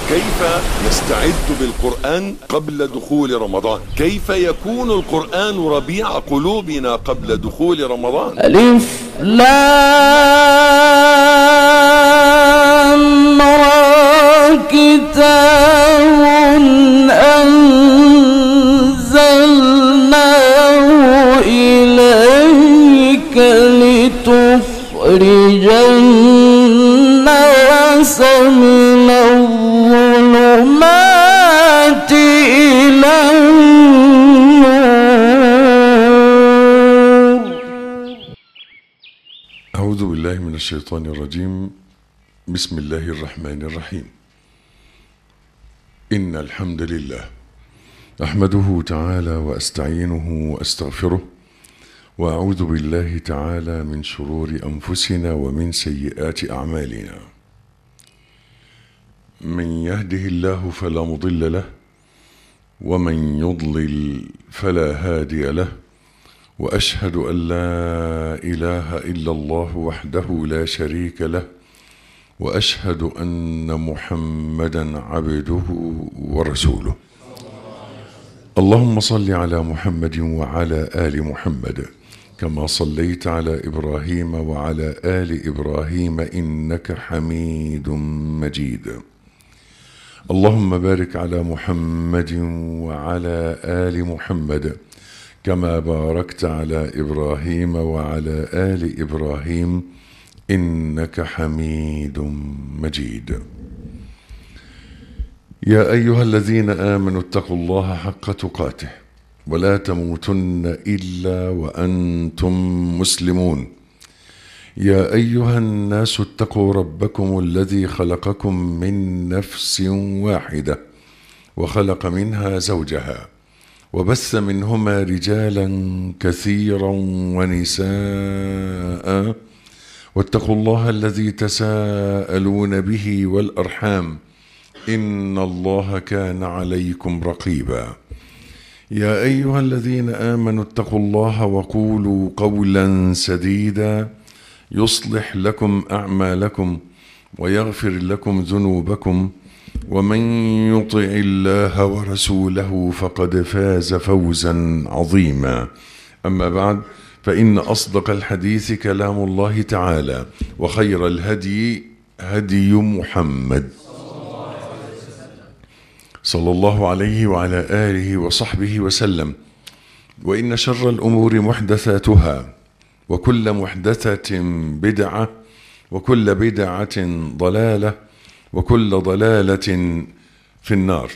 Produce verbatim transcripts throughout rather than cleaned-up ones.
كيف نستعد بالقرآن قبل دخول رمضان؟ كيف يكون القرآن ربيع قلوبنا قبل دخول رمضان؟ ألف لام را كتاب أنزلناه إليك لتخرج الناس من الظلمات إلى النور. أعوذ بالله من الشيطان الرجيم. بسم الله الرحمن الرحيم. إن الحمد لله أحمده تعالى وأستعينه وأستغفره، وأعوذ بالله تعالى من شرور أنفسنا ومن سيئات أعمالنا. من يهده الله فلا مضل له، ومن يضلل فلا هادي له، وأشهد أن لا إله إلا الله وحده لا شريك له، وأشهد أن محمدا عبده ورسوله. اللهم صل على محمد وعلى آل محمد كما صليت على إبراهيم وعلى آل إبراهيم إنك حميد مجيد. اللهم بارك على محمد وعلى آل محمد كما باركت على إبراهيم وعلى آل إبراهيم إنك حميد مجيد. يا أيها الذين آمنوا اتقوا الله حق تقاته ولا تموتن إلا وأنتم مسلمون. يا أيها الناس اتقوا ربكم الذي خلقكم من نفس واحدة وخلق منها زوجها وبث منهما رجالا كثيرا ونساء، واتقوا الله الذي تساءلون به والأرحام إن الله كان عليكم رقيبا. يا أيها الذين آمنوا اتقوا الله وقولوا قولا سديدا يصلح لكم أعمالكم ويغفر لكم ذنوبكم، ومن يطع الله ورسوله فقد فاز فوزا عظيما. أما بعد، فإن أصدق الحديث كلام الله تعالى، وخير الهدي هدي محمد صلى الله عليه وعلى آله وصحبه وسلم. وإن شر الأمور محدثاتها، وكل محدثة بدعة، وكل بدعة ضلالة، وكل ضلالة في النار.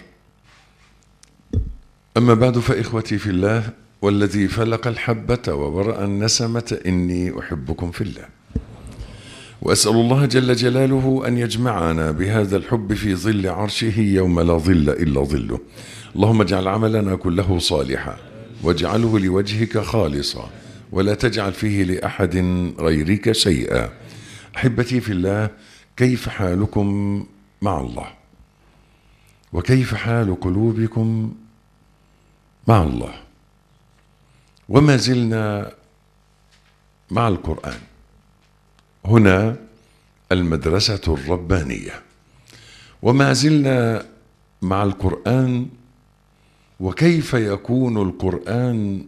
أما بعد، فإخوتي في الله، والذي فلق الحبة وبرأ النسمة إني أحبكم في الله، وأسأل الله جل جلاله أن يجمعنا بهذا الحب في ظل عرشه يوم لا ظل إلا ظله. اللهم اجعل عملنا كله صالحا، واجعله لوجهك خالصا، ولا تجعل فيه لأحد غيرك شيئا. أحبتي في الله، كيف حالكم مع الله؟ وكيف حال قلوبكم مع الله؟ وما زلنا مع القرآن، هنا المدرسة الربانية، وما زلنا مع القرآن. وكيف يكون القرآن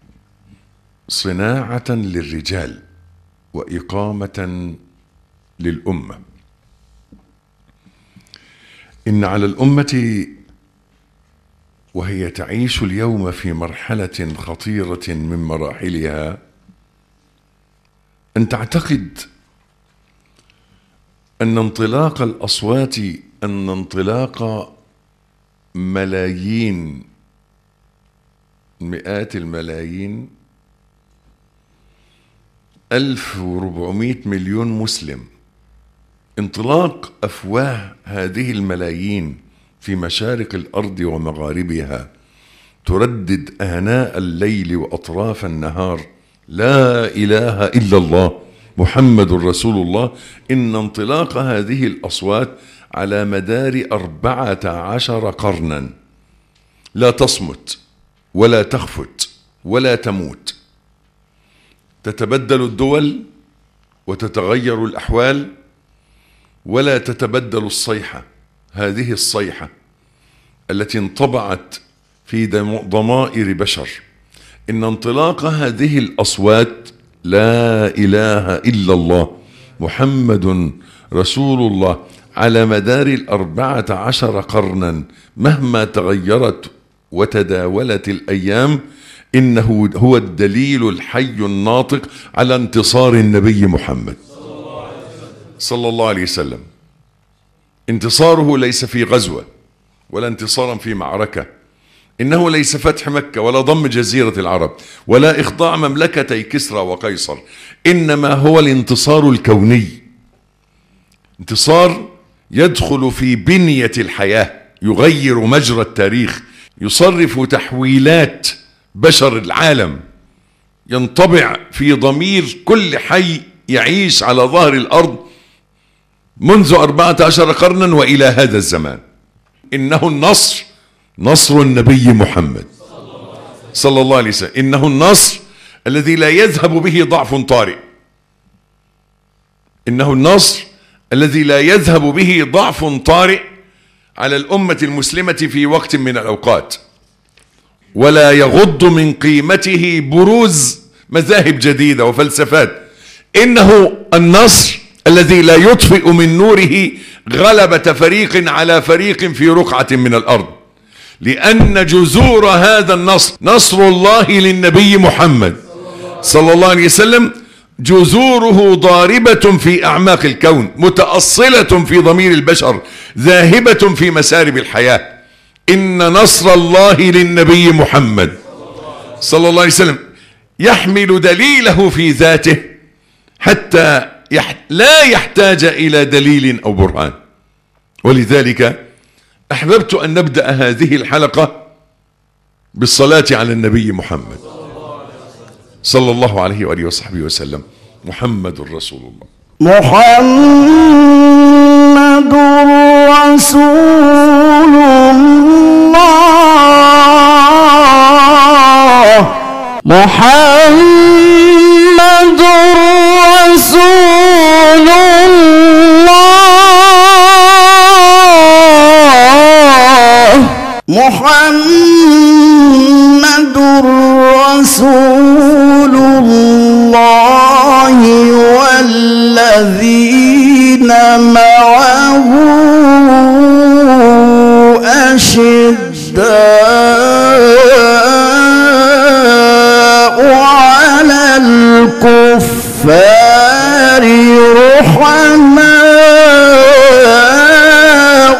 صناعة للرجال وإقامة للأمة؟ إن على الأمة وهي تعيش اليوم في مرحلة خطيرة من مراحلها أن تعتقد أن انطلاق الأصوات، أن انطلاق ملايين، مئات الملايين، ألف وربعمائة مليون مسلم، انطلاق أفواه هذه الملايين في مشارق الأرض ومغاربها تردد آناء الليل وأطراف النهار لا إله إلا الله محمد رسول الله. إن انطلاق هذه الأصوات على مدار أربعة عشر قرنا لا تصمت ولا تخفت ولا تموت. تتبدل الدول وتتغير الأحوال ولا تتبدل الصيحة، هذه الصيحة التي انطبعت في ضمائر بشر، إن انطلاق هذه الأصوات لا إله إلا الله محمد رسول الله على مدار الأربعة عشر قرنا مهما تغيرت وتداولت الأيام، إنه هو الدليل الحي الناطق على انتصار النبي محمد صلى الله عليه وسلم. انتصاره ليس في غزوة ولا انتصارا في معركة، إنه ليس فتح مكة ولا ضم جزيرة العرب ولا إخضاع مملكتي كسرى وقيصر، إنما هو الانتصار الكوني، انتصار يدخل في بنية الحياة، يغير مجرى التاريخ، يصرف تحويلات بشر العالم، ينطبع في ضمير كل حي يعيش على ظهر الأرض منذ أربعة عشر قرنا وإلى هذا الزمان. إنه النصر، نصر النبي محمد صلى الله عليه وسلم، إنه النصر الذي لا يذهب به ضعف طارئ، إنه النصر الذي لا يذهب به ضعف طارئ على الأمة المسلمة في وقت من الأوقات، ولا يغض من قيمته بروز مذاهب جديدة وفلسفات. إنه النصر الذي لا يطفئ من نوره غلبة فريق على فريق في رقعة من الأرض، لأن جذور هذا النصر، نصر الله للنبي محمد صلى الله عليه وسلم، جذوره ضاربة في أعماق الكون، متأصلة في ضمير البشر، ذاهبة في مسارب الحياة. إن نصر الله للنبي محمد صلى الله عليه وسلم يحمل دليله في ذاته حتى يح... لا يحتاج إلى دليل أو برهان. ولذلك أحببت أن نبدأ هذه الحلقة بالصلاة على النبي محمد صلى الله عليه وآله وصحبه وسلم. محمد رسول الله، محمد رسول الله، محمد رسول الله، محمد رسول الله والذين معه أشداء على الكفار رحماء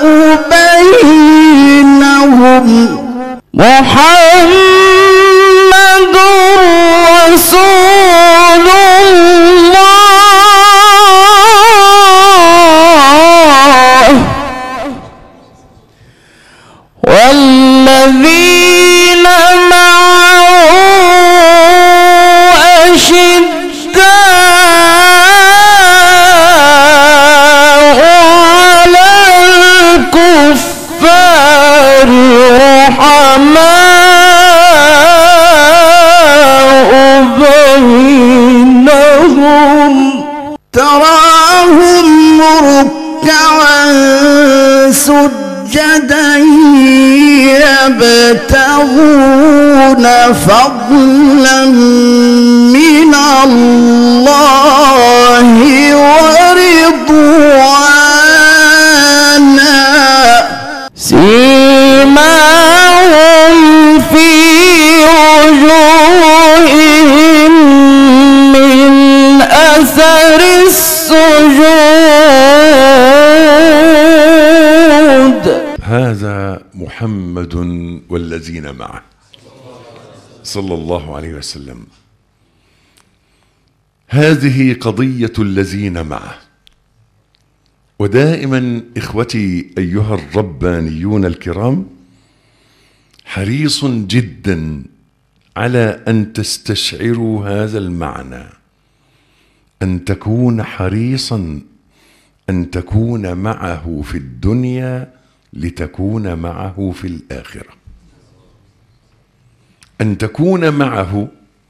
بينهم، محمد رسول الله والذين معه أشداء على الكفار رحماء بينهم، تراهم ركعا سجدا يبتغون فضلا من الله ورضوانا، سيماهم في وجوههم من أثر السجود. هذا محمد والذين معه صلى الله عليه وسلم. هذه قضية الذين معه. ودائما إخوتي أيها الربانيون الكرام، حريص جدا على أن تستشعروا هذا المعنى، أن تكون حريصا أن تكون معه في الدنيا لتكون معه في الآخرة، أن تكون معه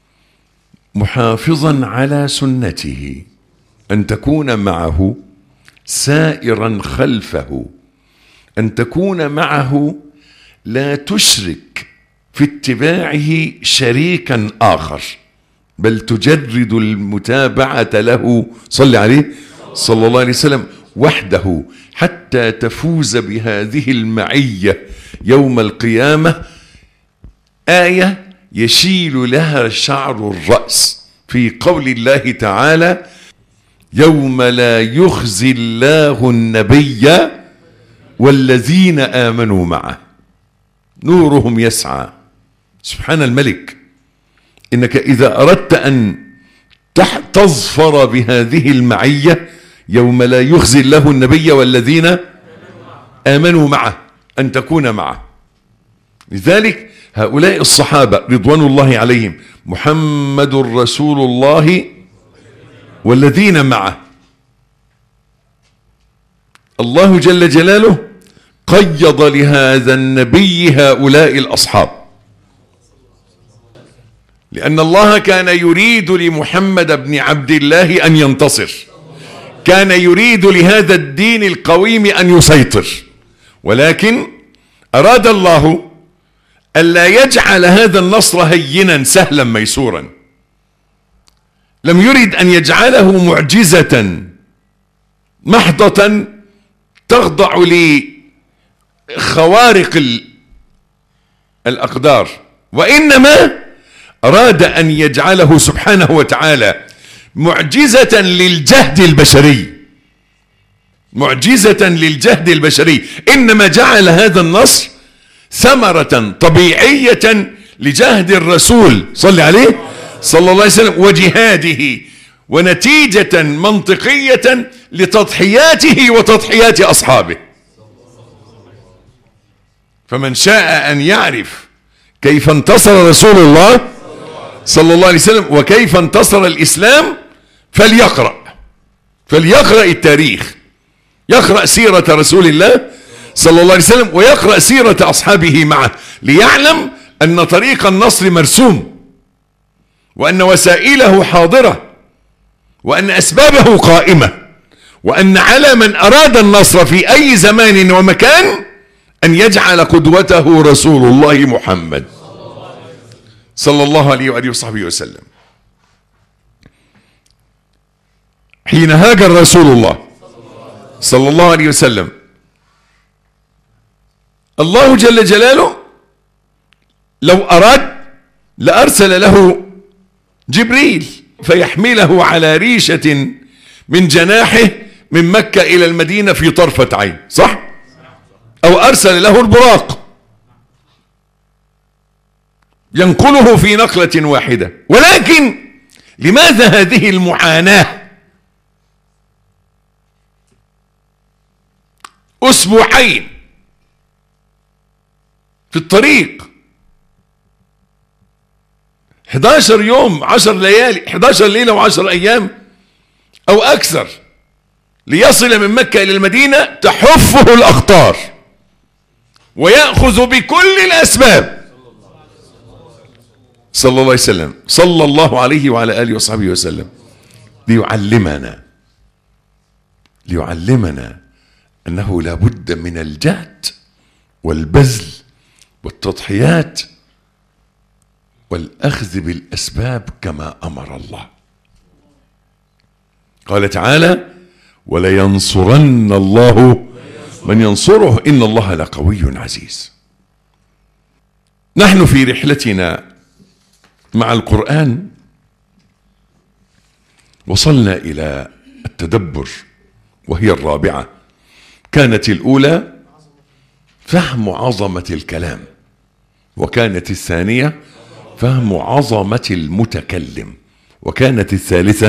محافظا على سنته، أن تكون معه سائرا خلفه، أن تكون معه لا تشرك في اتباعه شريكا آخر، بل تجرد المتابعة له صلى عليه صلى الله عليه وسلم وحده، حتى تفوز بهذه المعية يوم القيامة، آية يشيل لها شعر الرأس في قول الله تعالى: يوم لا يخزي الله النبي والذين آمنوا معه نورهم يسعى. سبحان الملك، إنك إذا أردت أن تظفر بهذه المعية يوم لا يخزي الله النبي والذين آمنوا معه، أن تكون معه. لذلك هؤلاء الصحابة رضوان الله عليهم: محمد رسول الله والذين معه. الله جل جلاله قيض لهذا النبي هؤلاء الأصحاب، لأن الله كان يريد لمحمد بن عبد الله أن ينتصر، كان يريد لهذا الدين القويم أن يسيطر، ولكن أراد الله ألا يجعل هذا النصر هينا سهلا ميسورا، لم يرد أن يجعله معجزة محضة تخضع لخوارق الأقدار، وإنما أراد أن يجعله سبحانه وتعالى معجزة للجهد البشري، معجزة للجهد البشري. إنما جعل هذا النصر ثمرة طبيعية لجهد الرسول صلى عليه صلى الله عليه وسلم وجهاده، ونتيجة منطقية لتضحياته وتضحيات أصحابه. فمن شاء أن يعرف كيف انتصر رسول الله صلى الله عليه وسلم وكيف انتصر الإسلام فليقرأ فليقرأ التاريخ، يقرأ سيرة رسول الله صلى الله عليه وسلم ويقرأ سيرة أصحابه معه، ليعلم أن طريق النصر مرسوم، وأن وسائله حاضرة، وأن أسبابه قائمة، وأن على من أراد النصر في أي زمان ومكان أن يجعل قدوته رسول الله محمد صلى الله عليه وآله وصحبه وسلم. حين هاجر رسول الله صلى الله عليه وسلم، الله جل جلاله لو أراد لأرسل له جبريل فيحمله على ريشة من جناحه من مكة إلى المدينة في طرفة عين، صح؟ أو أرسل له البراق ينقله في نقلة واحدة. ولكن لماذا هذه المعاناة؟ أسبوعين في الطريق، احد عشر يوم، عشر ليالي، احد عشر ليلة وعشر أيام أو أكثر، ليصل من مكة إلى المدينة تحفه الأخطار ويأخذ بكل الأسباب صلى الله عليه وسلم صلى الله عليه وعلى آله وصحبه وسلم، ليعلمنا ليعلمنا أنه لا بد من الجهد والبذل والتضحيات والأخذ بالأسباب كما أمر الله. قال تعالى: ولينصرن الله من ينصره إن الله لقوي عزيز. نحن في رحلتنا مع القرآن وصلنا إلى التدبر، وهي الرابعة. كانت الأولى فهم عظمة الكلام، وكانت الثانية فهم عظمة المتكلم، وكانت الثالثة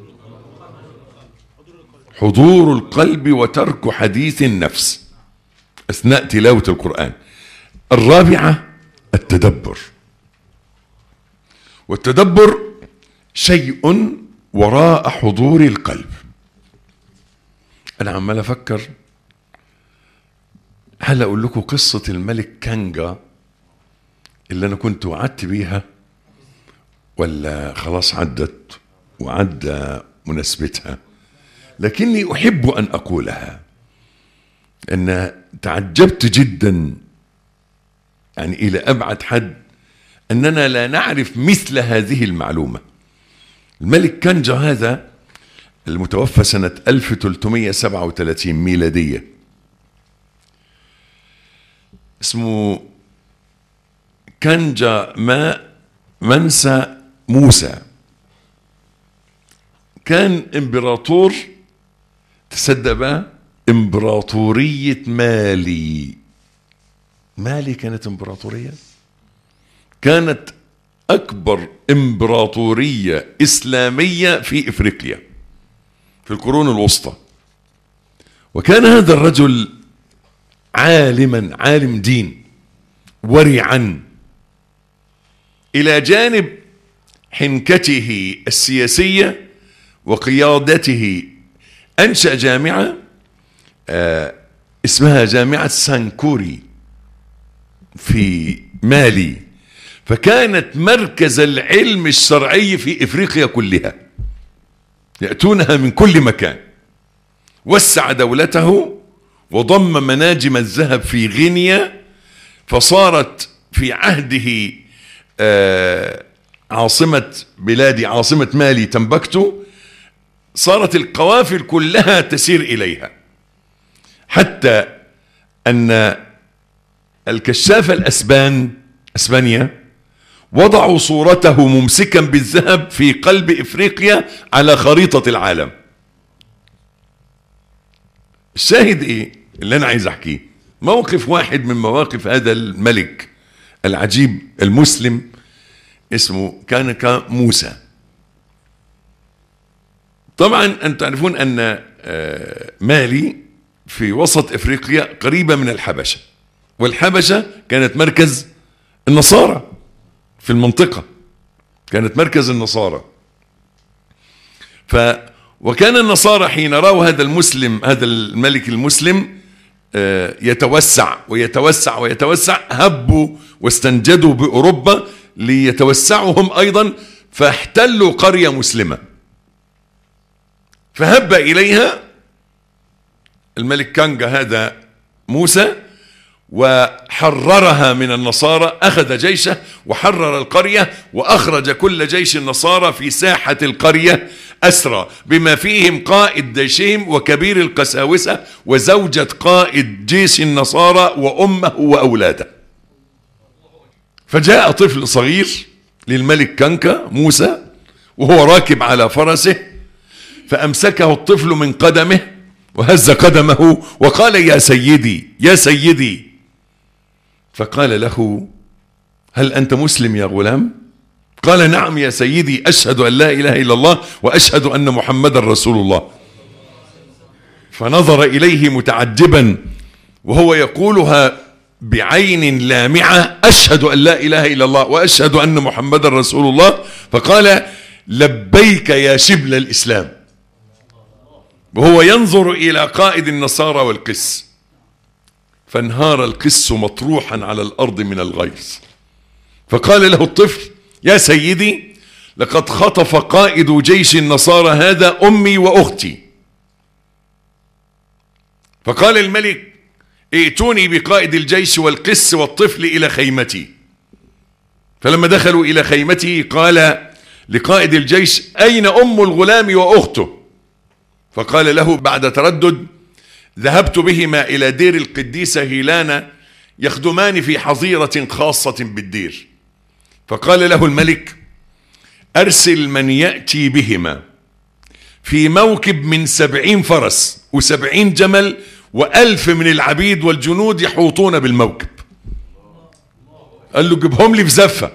حضور القلب وترك حديث النفس أثناء تلاوة القرآن. الرابعة التدبر، والتدبر شيء وراء حضور القلب. أنا عمال أفكر هل أقول لكم قصة الملك كانجا اللي أنا كنت وعدت بيها، ولا خلاص عدت وعد مناسبتها؟ لكني أحب أن أقولها. أن تعجبت جدا يعني إلى أبعد حد أننا لا نعرف مثل هذه المعلومة. الملك كنجة هذا المتوفى سنة ألف وثلاثمائة وسبعة وثلاثين ميلادية، اسمه كنجة ما منسى موسى، كان امبراطور، تصدق بقى، امبراطورية مالي. مالي كانت امبراطورية، كانت أكبر امبراطورية إسلامية في إفريقيا في القرون الوسطى. وكان هذا الرجل عالما، عالم دين، ورعا، إلى جانب حنكته السياسية وقيادته أنشأ جامعة آه اسمها جامعة سانكوري في مالي، فكانت مركز العلم الشرعي في إفريقيا كلها، يأتونها من كل مكان. وسع دولته وضم مناجم الذهب في غينيا، فصارت في عهده آه عاصمة بلادي، عاصمة مالي تمبكتو، صارت القوافل كلها تسير إليها، حتى أن الكشاف الأسبان أسبانيا وضعوا صورته ممسكا بالذهب في قلب إفريقيا على خريطة العالم. الشاهد إيه اللي أنا عايز أحكيه؟ موقف واحد من مواقف هذا الملك العجيب المسلم اسمه كانكا موسى. طبعا أنتم تعرفون أن مالي في وسط إفريقيا قريبة من الحبشة، والحبشة كانت مركز النصارى في المنطقة، كانت مركز النصارى. ف وكان النصارى حين رأوا هذا المسلم، هذا الملك المسلم يتوسع ويتوسع ويتوسع، هبوا واستنجدوا بأوروبا ليتوسعوا هم أيضا، فاحتلوا قرية مسلمة، فهب إليها الملك كانجا هذا موسى وحررها من النصارى، أخذ جيشه وحرر القرية، وأخرج كل جيش النصارى في ساحة القرية أسرى، بما فيهم قائد جيشهم وكبير القساوسة وزوجة قائد جيش النصارى وأمه وأولاده. فجاء طفل صغير للملك كانكا موسى وهو راكب على فرسه، فأمسكه الطفل من قدمه وهز قدمه وقال: يا سيدي يا سيدي. فقال له: هل أنت مسلم يا غلام؟ قال: نعم يا سيدي، أشهد أن لا إله إلا الله وأشهد أن محمدا رسول الله. فنظر إليه متعجبا وهو يقولها بعين لامعة: أشهد أن لا إله إلا الله وأشهد أن محمدا رسول الله. فقال: لبيك يا شبل الإسلام، وهو ينظر إلى قائد النصارى والقس، فانهار القس مطروحا على الأرض من الغيظ. فقال له الطفل: يا سيدي، لقد خطف قائد جيش النصارى هذا أمي وأختي. فقال الملك: ائتوني بقائد الجيش والقس والطفل إلى خيمتي. فلما دخلوا إلى خيمته قال لقائد الجيش: أين أم الغلام وأخته؟ فقال له بعد تردد: ذهبت بهما إلى دير القديسة هيلانا يخدمان في حظيرة خاصة بالدير. فقال له الملك: أرسل من يأتي بهما في موكب من سبعين فرس وسبعين جمل وألف من العبيد والجنود يحوطون بالموكب. قال له: جيبهم لي في زفة،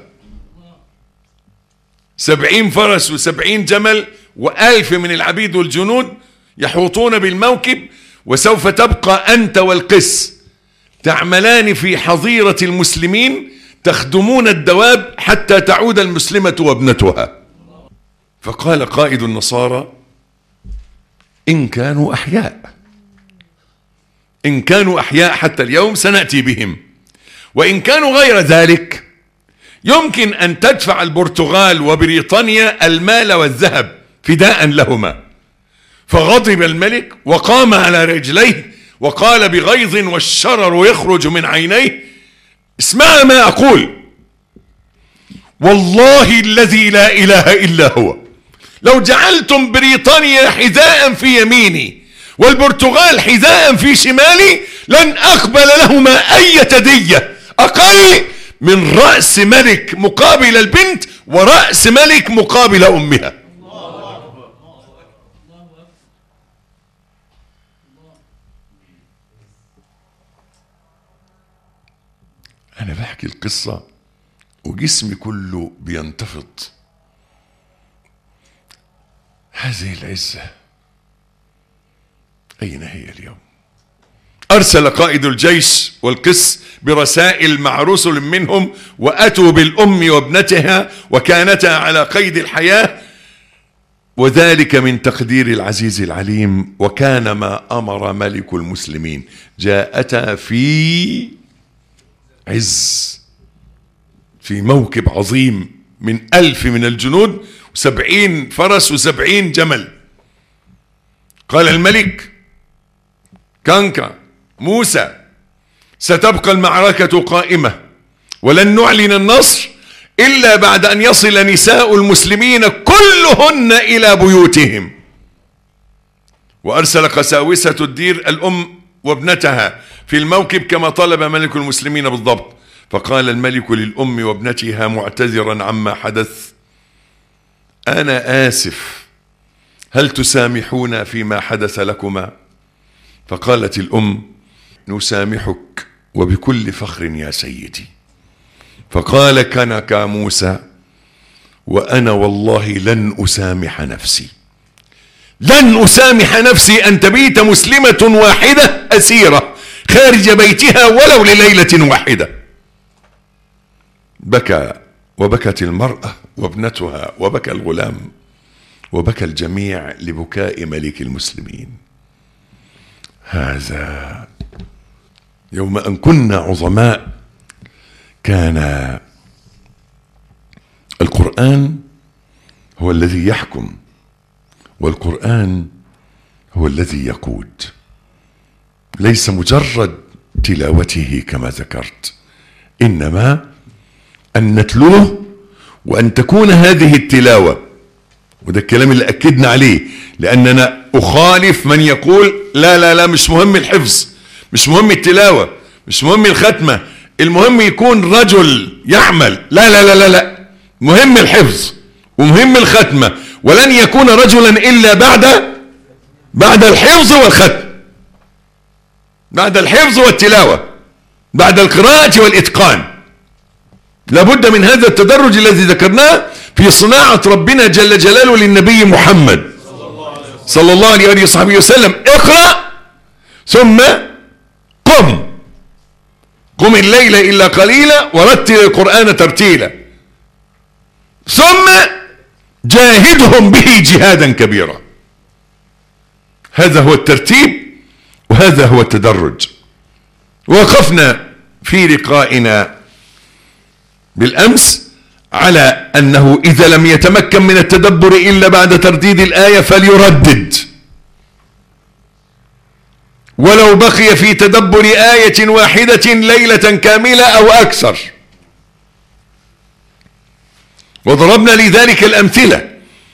سبعين فرس وسبعين جمل وألف من العبيد والجنود يحوطون بالموكب، وسوف تبقى أنت والقس تعملان في حظيرة المسلمين تخدمون الدواب حتى تعود المسلمة وابنتها. فقال قائد النصارى: إن كانوا أحياء، إن كانوا أحياء حتى اليوم سنأتي بهم، وإن كانوا غير ذلك يمكن أن تدفع البرتغال وبريطانيا المال والذهب فداء لهما. فغضب الملك وقام على رجليه وقال بغيظ والشرر يخرج من عينيه: اسمع ما أقول، والله الذي لا إله إلا هو، لو جعلتم بريطانيا حذاء في يميني والبرتغال حذاء في شمالي لن أقبل لهما أي دية أقل من رأس ملك مقابل البنت ورأس ملك مقابل أمها. أنا بحكي القصة وجسمي كله بينتفض. هذه العزة أين هي اليوم؟ أرسل قائد الجيش والقس برسائل مع رسل منهم، وأتوا بالأم وابنتها وكانتا على قيد الحياة، وذلك من تقدير العزيز العليم. وكان ما أمر ملك المسلمين، جاءتا في عز، في موكب عظيم من ألف من الجنود وسبعين فرس وسبعين جمل. قال الملك: كانكا موسى، ستبقى المعركة قائمة ولن نعلن النصر إلا بعد أن يصل نساء المسلمين كلهن إلى بيوتهم. وأرسل قساوسة الدير الأم وابنتها في الموكب كما طلب ملك المسلمين بالضبط. فقال الملك للأم وابنتها معتذرا عما حدث: أنا آسف، هل تسامحون فيما حدث لكما؟ فقالت الأم: نسامحك وبكل فخر يا سيدي. فقال كنك موسى: وأنا والله لن أسامح نفسي، لن أسامح نفسي أن تبيت مسلمة واحدة أسيرة خارج بيتها ولو لليلة واحدة. بكى، وبكت المرأة وابنتها، وبكى الغلام، وبكى الجميع لبكاء ملك المسلمين. هذا يوم أن كنا عظماء كان القرآن هو الذي يحكم، والقرآن هو الذي يقود، ليس مجرد تلاوته كما ذكرت، إنما أن نتلوه وأن تكون هذه التلاوة. وده الكلام اللي أكدنا عليه، لأننا أخالف من يقول لا لا لا مش مهم الحفظ، مش مهم التلاوة، مش مهم الختمة، المهم يكون رجل يعمل. لا لا لا لا لا، مهم الحفظ ومهم الختمة، ولن يكون رجلا إلا بعد بعد الحفظ والختم، بعد الحفظ والتلاوة، بعد القراءة والإتقان. لابد من هذا التدرج الذي ذكرناه في صناعة ربنا جل جلاله للنبي محمد صلى الله عليه وصحبه وسلم. اقرأ ثم قم قم الليل إلا قليلا ورتل القرآن ترتيلا، ثم جاهدهم به جهادا كبيرا. هذا هو الترتيب وهذا هو التدرج. وقفنا في لقائنا بالأمس على أنه إذا لم يتمكن من التدبر إلا بعد ترديد الآية فليردد، ولو بقي في تدبر آية واحدة ليلة كاملة أو أكثر. وضربنا لذلك الأمثلة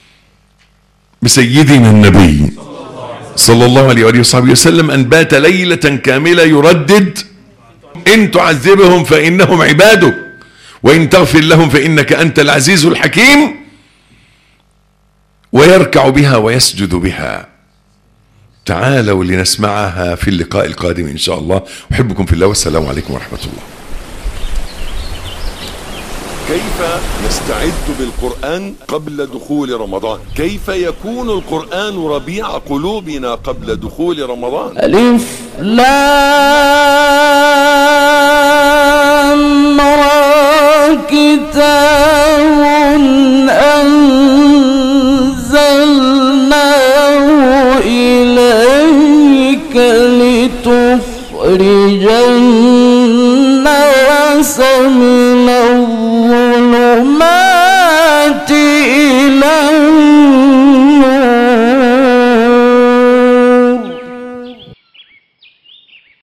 بسيدنا النبي صلى الله عليه وآله وسلم أن بات ليلة كاملة يردد: إن تعذبهم فإنهم عبادك وإن تغفر لهم فإنك أنت العزيز الحكيم، ويركع بها ويسجد بها. تعالوا لنسمعها في اللقاء القادم إن شاء الله. أحبكم في الله والسلام عليكم ورحمة الله. كيف نستعد بالقرآن قبل دخول رمضان؟ كيف يكون القرآن ربيع قلوبنا قبل دخول رمضان؟ ألف لام را كتاب أنزلناه إليك لتخرج الناس من